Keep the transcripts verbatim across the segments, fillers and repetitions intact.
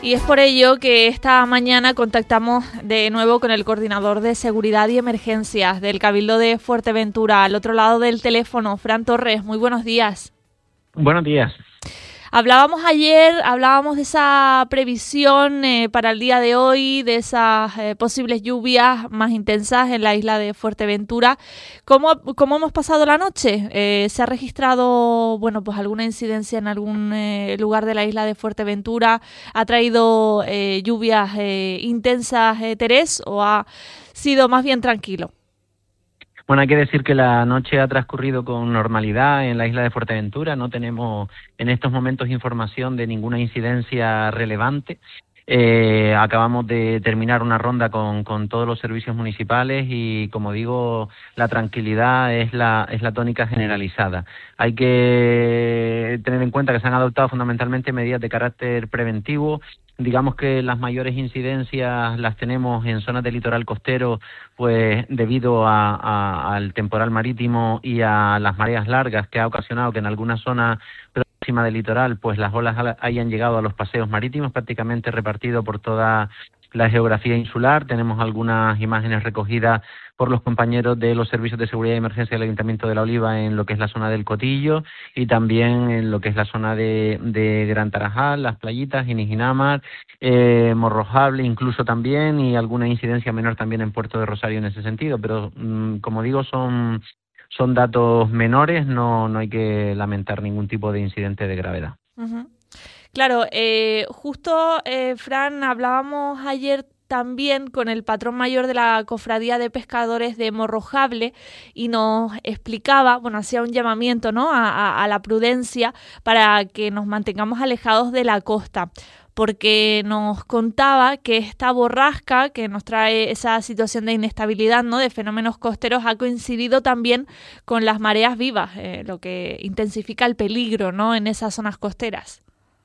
Y es por ello que esta mañana contactamos de nuevo con el coordinador de Seguridad y Emergencias del Cabildo de Fuerteventura, al otro lado del teléfono, Fran Torres. Muy buenos días. Buenos días. Hablábamos ayer, hablábamos de esa previsión eh, para el día de hoy, de esas eh, posibles lluvias más intensas en la isla de Fuerteventura. ¿Cómo, cómo hemos pasado la noche? Eh, ¿Se ha registrado, bueno, pues alguna incidencia en algún eh, lugar de la isla de Fuerteventura? ¿Ha traído eh, lluvias eh, intensas, eh, Terés, o ha sido más bien tranquilo? Bueno, hay que decir que la noche ha transcurrido con normalidad en la isla de Fuerteventura. No tenemos en estos momentos información de ninguna incidencia relevante. Eh, acabamos de terminar una ronda con, con todos los servicios municipales y, como digo, la tranquilidad es la, es la tónica generalizada. Hay que tener en cuenta que se han adoptado fundamentalmente medidas de carácter preventivo. Digamos que las mayores incidencias las tenemos en zonas del litoral costero, pues debido a, a, al temporal marítimo y a las mareas largas, que ha ocasionado que en algunas zonas próximas del litoral pues las olas hayan llegado a los paseos marítimos, prácticamente repartido por toda la geografía insular. Tenemos algunas imágenes recogidas por los compañeros de los servicios de seguridad y emergencia del Ayuntamiento de La Oliva en lo que es la zona del Cotillo y también en lo que es la zona de, de Gran Tarajal, las playitas, Inijinamar, eh, Morrojable incluso también, y alguna incidencia menor también en Puerto de Rosario en ese sentido. Pero mmm, como digo, son, son datos menores, no, no hay que lamentar ningún tipo de incidente de gravedad. Uh-huh. Claro, eh, justo, eh, Fran, hablábamos ayer también con el patrón mayor de la Cofradía de Pescadores de Morrojable y nos explicaba, bueno, hacía un llamamiento, ¿no?, a, a, a la prudencia para que nos mantengamos alejados de la costa, porque nos contaba que esta borrasca que nos trae esa situación de inestabilidad, ¿no?, de fenómenos costeros, ha coincidido también con las mareas vivas, eh, lo que intensifica el peligro, ¿no?, en esas zonas costeras.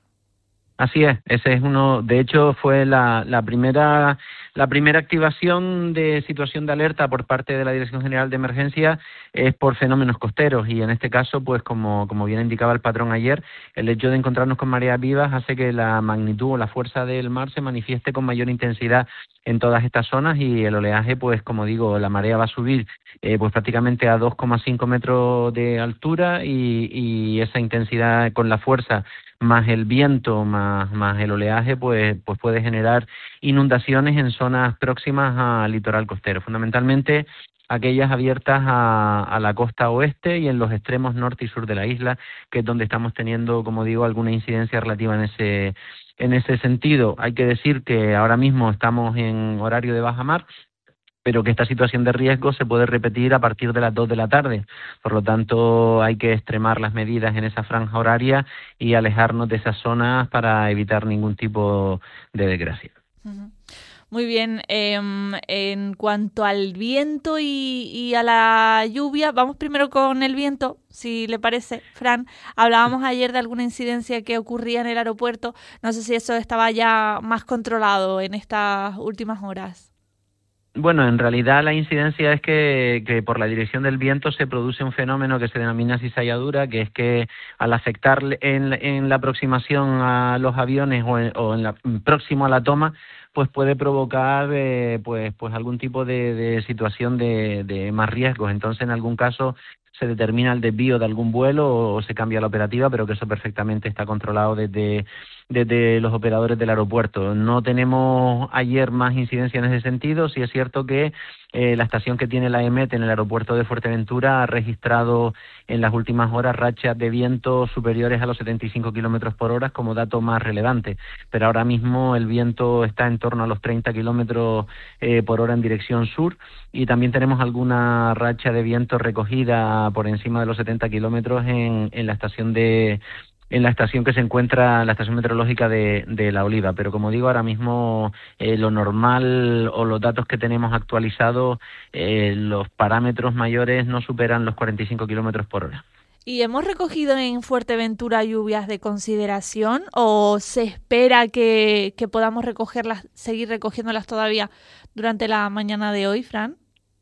Así es, ese es uno, de hecho fue la, la primera la primera activación de situación de alerta por parte de la Dirección General de Emergencia es por fenómenos costeros, y en este caso, pues como, como bien indicaba el patrón ayer, el hecho de encontrarnos con mareas vivas hace que la magnitud o la fuerza del mar se manifieste con mayor intensidad en todas estas zonas, y el oleaje, pues como digo, la marea va a subir eh, pues prácticamente a dos coma cinco metros de altura, y, y esa intensidad con la fuerza más el viento, más, más el oleaje, pues, pues puede generar inundaciones en zonas próximas al litoral costero, fundamentalmente aquellas abiertas a, a la costa oeste y en los extremos norte y sur de la isla, que es donde estamos teniendo, como digo, alguna incidencia relativa en ese, en ese sentido. Hay que decir que ahora mismo estamos en horario de baja mar, pero que esta situación de riesgo se puede repetir a partir de las dos de la tarde. Por lo tanto, hay que extremar las medidas en esa franja horaria y alejarnos de esas zonas para evitar ningún tipo de desgracia. Uh-huh. Muy bien. Eh, en cuanto al viento y, y a la lluvia, vamos primero con el viento, si le parece, Fran. Hablábamos ayer de alguna incidencia que ocurría en el aeropuerto. No sé si eso estaba ya más controlado en estas últimas horas. Bueno, en realidad la incidencia es que, que por la dirección del viento se produce un fenómeno que se denomina cizalladura, que es que al afectar en, en la aproximación a los aviones o, en, o en la, próximo a la toma, pues puede provocar eh, pues, pues algún tipo de, de situación de, de más riesgos. Entonces, en algún caso se determina el desvío de algún vuelo o, o se cambia la operativa, pero que eso perfectamente está controlado desde, desde los operadores del aeropuerto. No tenemos ayer más incidencia en ese sentido. Sí es cierto que eh, la estación que tiene la E M E T en el aeropuerto de Fuerteventura ha registrado en las últimas horas rachas de viento superiores a los setenta y cinco kilómetros por hora como dato más relevante, pero ahora mismo el viento está en torno a los treinta kilómetros eh, por hora en dirección sur, y también tenemos alguna racha de viento recogida por encima de los setenta kilómetros en, en la estación de en la estación que se encuentra, la estación meteorológica de, de La Oliva. Pero como digo, ahora mismo eh, lo normal o los datos que tenemos actualizados, eh, los parámetros mayores no superan los cuarenta y cinco kilómetros por hora. ¿Y hemos recogido en Fuerteventura lluvias de consideración o se espera que, que podamos recogerlas, seguir recogiéndolas todavía durante la mañana de hoy, Fran?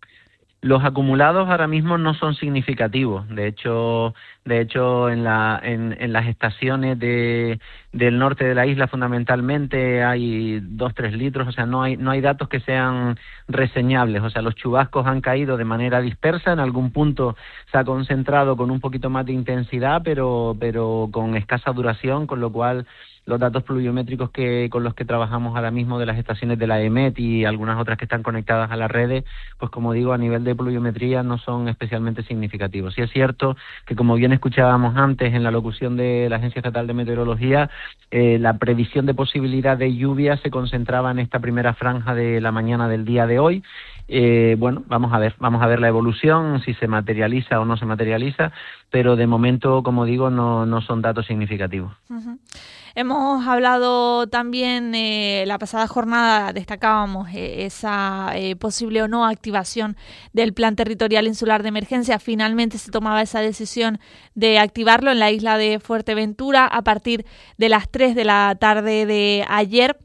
Los acumulados ahora mismo no son significativos. De hecho, de hecho en, la, en, en las estaciones de, del norte de la isla fundamentalmente hay dos, tres litros, o sea, no hay, no hay datos que sean reseñables, o sea, los chubascos han caído de manera dispersa, en algún punto se ha concentrado con un poquito más de intensidad, pero, pero con escasa duración, con lo cual los datos pluviométricos que con los que trabajamos ahora mismo de las estaciones de la E M E T y algunas otras que están conectadas a las redes, pues como digo, a nivel de pluviometría no son especialmente significativos. Sí es cierto que, como bien escuchábamos antes en la locución de la Agencia Estatal de Meteorología, eh, la previsión de posibilidad de lluvia se concentraba en esta primera franja de la mañana del día de hoy. Eh, bueno, vamos a ver, vamos a ver la evolución, si se materializa o no se materializa, pero de momento, como digo, no, no son datos significativos. Uh-huh. Hemos hablado también, eh, la pasada jornada destacábamos eh, esa eh, posible o no activación del Plan Territorial Insular de Emergencia. Finalmente se tomaba esa decisión de activarlo en la isla de Fuerteventura a partir de las tres de la tarde de ayer.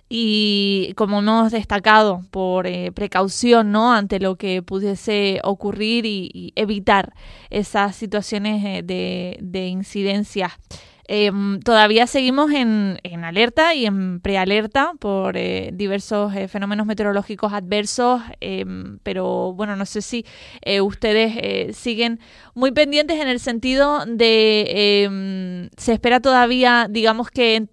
Y como hemos destacado, por eh, precaución, ¿no?, ante lo que pudiese ocurrir y, y evitar esas situaciones eh, de, de incidencia. Eh, todavía seguimos en, en alerta y en prealerta por eh, diversos eh, fenómenos meteorológicos adversos, eh, pero bueno, no sé si eh, ustedes eh, siguen muy pendientes en el sentido de eh, se espera todavía, digamos que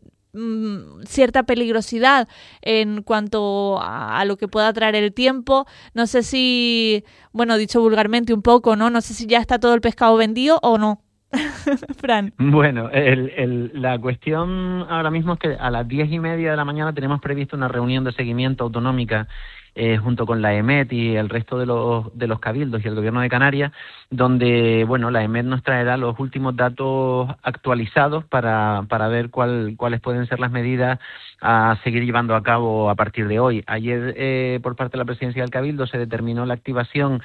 cierta peligrosidad en cuanto a, a lo que pueda traer el tiempo. No sé si, bueno, dicho vulgarmente un poco, ¿no? No sé si ya está todo el pescado vendido o no. Fran. Bueno, el, el, la cuestión ahora mismo es que a las diez y media de la mañana tenemos previsto una reunión de seguimiento autonómica Eh, junto con la E M E T y el resto de los de los cabildos y el Gobierno de Canarias, donde bueno la E M E T nos traerá los últimos datos actualizados para para ver cuál cuáles pueden ser las medidas a seguir llevando a cabo a partir de hoy. Ayer eh, por parte de la Presidencia del Cabildo se determinó la activación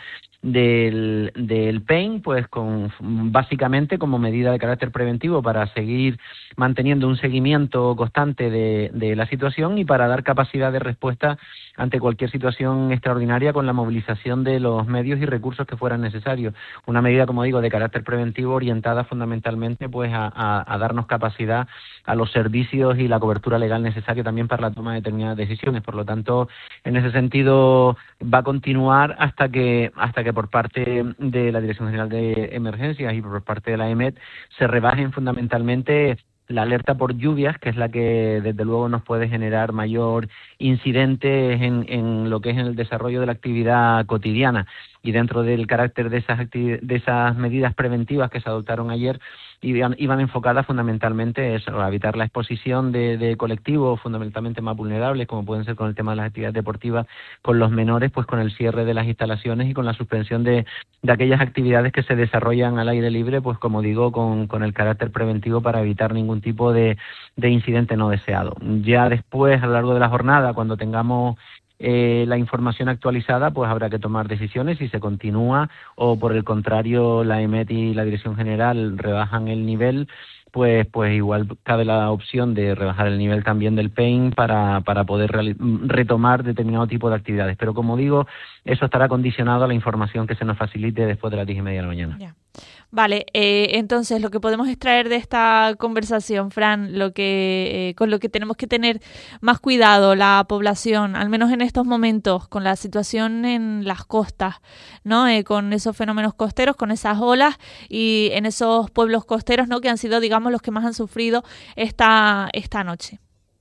del del P E I N, pues con básicamente como medida de carácter preventivo para seguir manteniendo un seguimiento constante de, de la situación y para dar capacidad de respuesta ante cualquier situación extraordinaria con la movilización de los medios y recursos que fueran necesarios. Una medida, como digo, de carácter preventivo orientada fundamentalmente pues a, a, a darnos capacidad a los servicios y la cobertura legal necesaria también para la toma de determinadas decisiones. Por lo tanto, en ese sentido va a continuar hasta que hasta que por parte de la Dirección General de Emergencias y por parte de la E M E T se rebajen fundamentalmente la alerta por lluvias, que es la que desde luego nos puede generar mayor incidente en, en lo que es en el desarrollo de la actividad cotidiana. Y dentro del carácter de esas activi- de esas medidas preventivas que se adoptaron ayer, iban, iban enfocadas fundamentalmente eso, a evitar la exposición de, de colectivos fundamentalmente más vulnerables, como pueden ser con el tema de las actividades deportivas, con los menores, pues con el cierre de las instalaciones y con la suspensión de, de aquellas actividades que se desarrollan al aire libre, pues como digo, con, con el carácter preventivo para evitar ningún tipo de, de incidente no deseado. Ya después, a lo largo de la jornada, cuando tengamos Eh, la información actualizada, pues habrá que tomar decisiones si se continúa o por el contrario la E M E T y la Dirección General rebajan el nivel, pues pues igual cabe la opción de rebajar el nivel también del P E I N para, para poder reali- retomar determinado tipo de actividades. Pero como digo, eso estará condicionado a la información que se nos facilite después de las diez y media de la mañana. Yeah. Vale, eh, entonces lo que podemos extraer de esta conversación, Fran, lo que eh, con lo que tenemos que tener más cuidado la población, al menos en estos momentos, con la situación en las costas, ¿no? Eh, con esos fenómenos costeros, con esas olas y en esos pueblos costeros, ¿no?, que han sido, digamos, los que más han sufrido esta esta noche.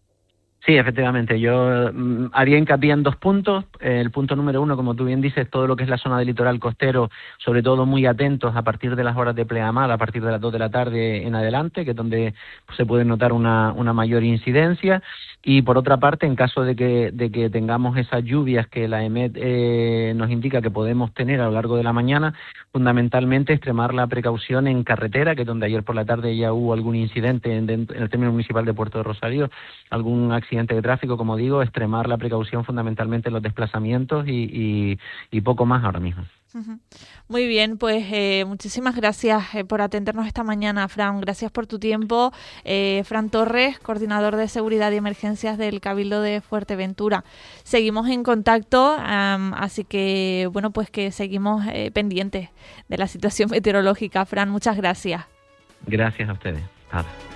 Sí, efectivamente. Yo mm, haría hincapié en dos puntos. El punto número uno, como tú bien dices, todo lo que es la zona del litoral costero, sobre todo muy atentos a partir de las horas de pleamar, a partir de las dos de la tarde en adelante, que es donde pues, se puede notar una, una mayor incidencia. Y por otra parte, en caso de que, de que tengamos esas lluvias que la E M E T eh, nos indica que podemos tener a lo largo de la mañana, fundamentalmente extremar la precaución en carretera, que es donde ayer por la tarde ya hubo algún incidente en, en el término municipal de Puerto de Rosario, algún accidente de tráfico, como digo, extremar la precaución fundamentalmente en los desplazamientos y, y, y poco más ahora mismo. Uh-huh. Muy bien, pues eh, muchísimas gracias eh, por atendernos esta mañana, Fran. Gracias por tu tiempo. Eh, Fran Torres, coordinador de Seguridad y Emergencias del Cabildo de Fuerteventura. Seguimos en contacto, um, así que, bueno, pues que seguimos eh, pendientes de la situación meteorológica. Fran, muchas gracias. Gracias a ustedes. Nada.